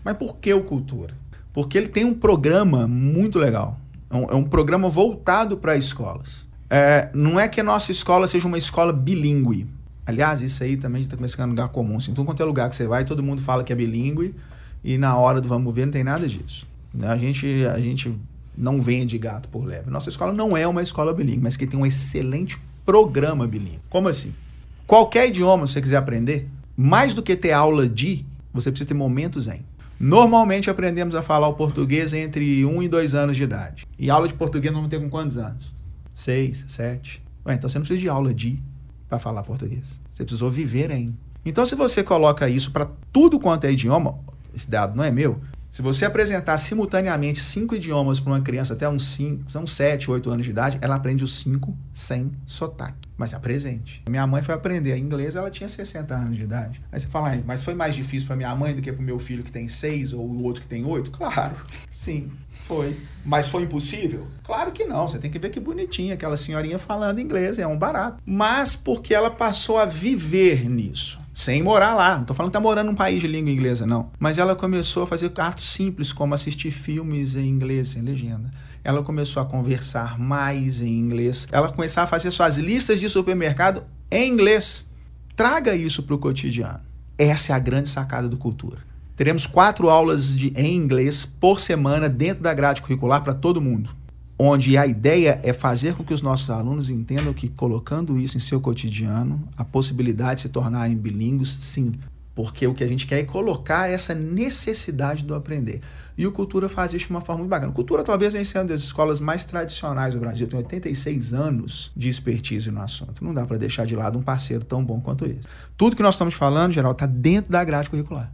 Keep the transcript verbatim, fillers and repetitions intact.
Mas por que o Cultura? Porque ele tem um programa muito legal. É um, é um programa voltado para escolas. É, não é que a nossa escola seja uma escola bilíngue. Aliás, isso aí também está começando a ficar um lugar comum. Assim, então, quanto é lugar que você vai, todo mundo fala que é bilíngue e na hora do vamos ver não tem nada disso. A gente, a gente não vende gato por lebre. Nossa escola não é uma escola bilíngue, mas que tem um excelente programa bilíngue. Como assim? Qualquer idioma que você quiser aprender, mais do que ter aula de, você precisa ter momentos em. Normalmente aprendemos a falar o português entre um e dois anos de idade. E aula de português nós vamos ter com quantos anos? Seis, sete. Ué, então você não precisa de aula de para falar português. Você precisou viver em. Então, se você coloca isso para tudo quanto é idioma, esse dado não é meu, se você apresentar simultaneamente cinco idiomas para uma criança até uns, cinco, uns sete, oito anos de idade, ela aprende os cinco sem sotaque. Mas apresente. Minha mãe foi aprender inglês, ela tinha sessenta anos de idade. Aí você fala, ah, mas foi mais difícil para minha mãe do que para o meu filho que tem seis ou o outro que tem oito? Claro, sim, foi. Mas foi impossível? Claro que não. Você tem que ver que bonitinha aquela senhorinha falando inglês, é um barato. Mas porque ela passou a viver nisso. Sem morar lá. Não estou falando que está morando num país de língua inglesa, não. Mas ela começou a fazer atos simples, como assistir filmes em inglês, sem legenda. Ela começou a conversar mais em inglês. Ela começou a fazer suas listas de supermercado em inglês. Traga isso para o cotidiano. Essa é a grande sacada do Cultura. Teremos quatro aulas de, em inglês por semana dentro da grade curricular para todo mundo. Onde a ideia é fazer com que os nossos alunos entendam que, colocando isso em seu cotidiano, a possibilidade de se tornarem bilíngues, sim. Porque o que a gente quer é colocar essa necessidade do aprender. E o Cultura faz isso de uma forma muito bacana. O Cultura talvez venha sendo das escolas mais tradicionais do Brasil. Tem oitenta e seis anos de expertise no assunto. Não dá para deixar de lado um parceiro tão bom quanto esse. Tudo que nós estamos falando, geral, está dentro da grade curricular.